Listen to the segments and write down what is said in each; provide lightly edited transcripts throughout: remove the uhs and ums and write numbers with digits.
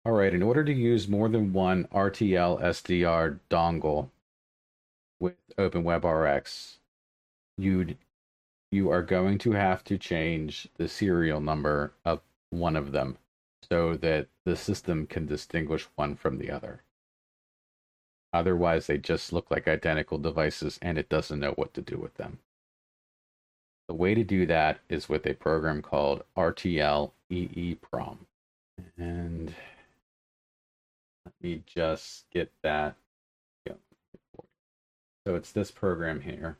All right, in order to use more than one RTL SDR dongle with OpenWebRx, you'd you are going to have to change the serial number of one of them so that the system can distinguish one from the other. Otherwise, they just look like identical devices and it doesn't know what to do with them. The way to do that is with a program called RTL EEPROM. And let me just get that going. So it's this program here,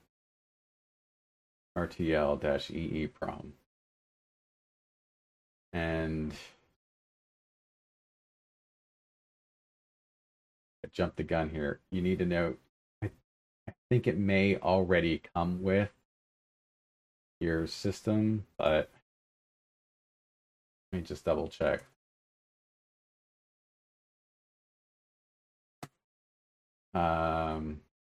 RTL-EEPROM. And I jumped the gun here. You need to know, I think it may already come with your system, but let me just double check. Um,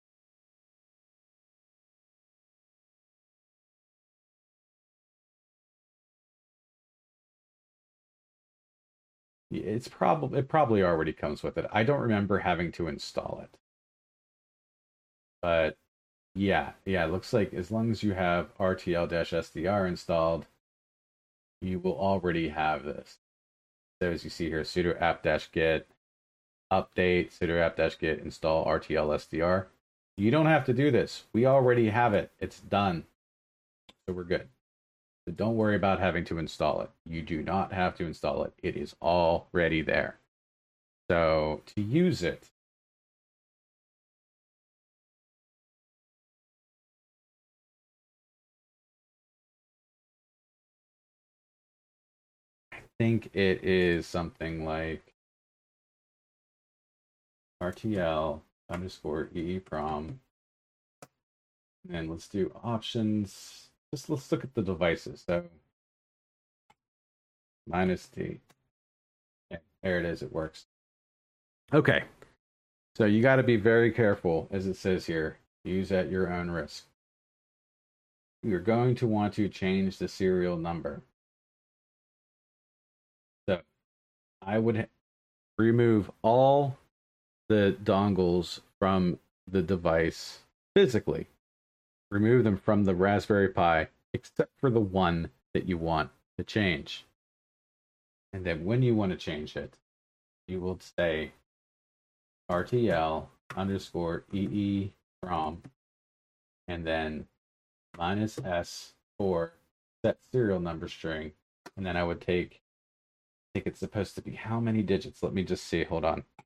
it probably already comes with it. I don't remember having to install it, but yeah, it looks like as long as you have RTL-SDR installed, you will already have this. So as you see here, sudo apt-get update, sudo apt-get install RTL-SDR. You don't have to do this. We already have it. It's done. So we're good. So don't worry about having to install it. You do not have to install it. It is already there. So to use it, I think it is something like RTL underscore EEPROM. And let's do options. Just let's look at the devices. So -D. Yeah, there it is. It works. Okay. So you got to be very careful, as it says here. Use at your own risk. You're going to want to change the serial number. So I would remove all the dongles from the device physically. Remove them from the Raspberry Pi, except for the one that you want to change. And then when you want to change it, you will say RTL underscore EEPROM and then -S for set serial number string. And then I would I think it's supposed to be how many digits? Let me just see. Hold on.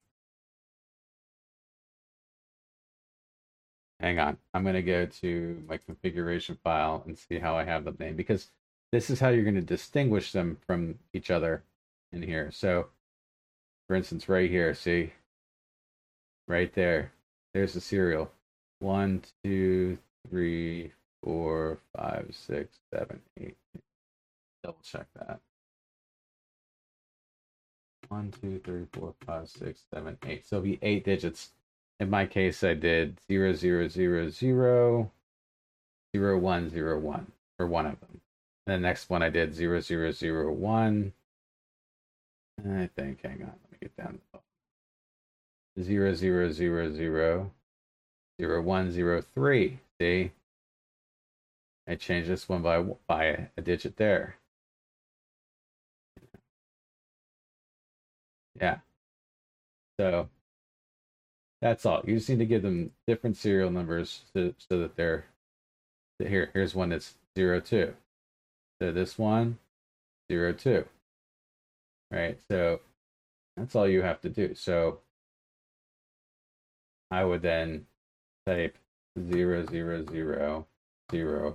Hang on. I'm going to go to my configuration file and see how I have the name because this is how you're going to distinguish them from each other in here. So, for instance, right here, see? Right there. There's the serial. 1, 2, 3, 4, 5, 6, 7, 8. Double check that. 1, 2, 3, 4, 5, 6, 7, 8. So it'll be 8 digits. In my case, I did 0, 0, 0, 0, 0, 1, 0, 1 for one of them. And the next one I did 0, 0, 0, 1. I think, hang on, let me get down to the bottom. 0, 0, 0, 0, 0, 1, 0, 3. See? I changed this one by a digit there. Yeah. So that's all. You just need to give them different serial numbers so that they're here's one that's 02. So this one 02. Right? So that's all you have to do. So I would then type 0, 0, 0, 0,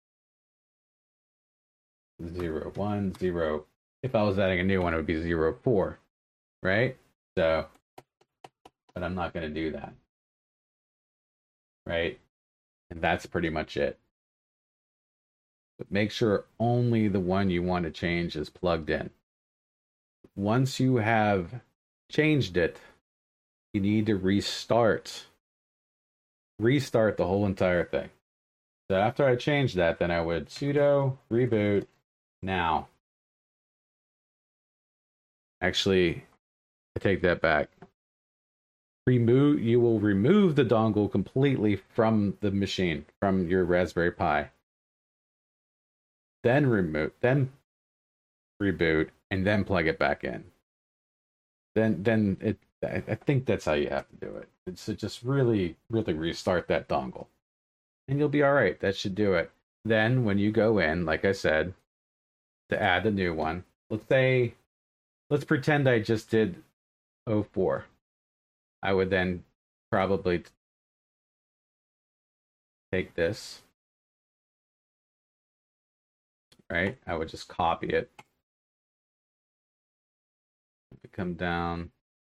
0, 1, 0. If I was adding a new one, it would be 0, 4. Right? So, but I'm not going to do that. Right? And that's pretty much it. But make sure only the one you want to change is plugged in. Once you have changed it, you need to restart the whole entire thing. So after I changed that, then I would sudo reboot now. Actually, I take that back. You will remove the dongle completely from the machine, from your Raspberry Pi. Then reboot, and then plug it back in. I think that's how you have to do it. It's to just really restart that dongle, and you'll be all right. That should do it. Then when you go in, like I said, to add a new one, let's pretend I just did 04. I would then probably take this, right? I would just copy it. Come down,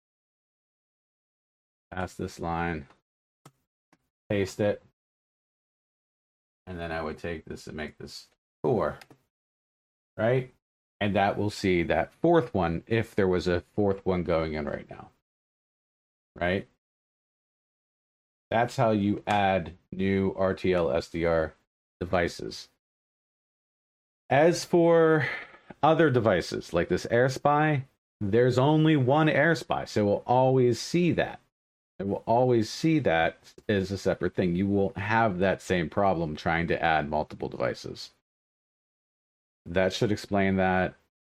past this line, paste it, and then I would take this and make this 4, right? And that will see that fourth one if there was a fourth one going in right now, right? That's how you add new RTL SDR devices. As for other devices like this AirSpy, there's only one AirSpy, so it will always see that. It will always see that as a separate thing. You will have that same problem trying to add multiple devices. That should explain that.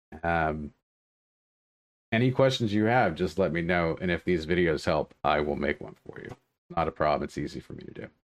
Any questions you have, just let me know. And if these videos help, I will make one for you. Not a problem. It's easy for me to do.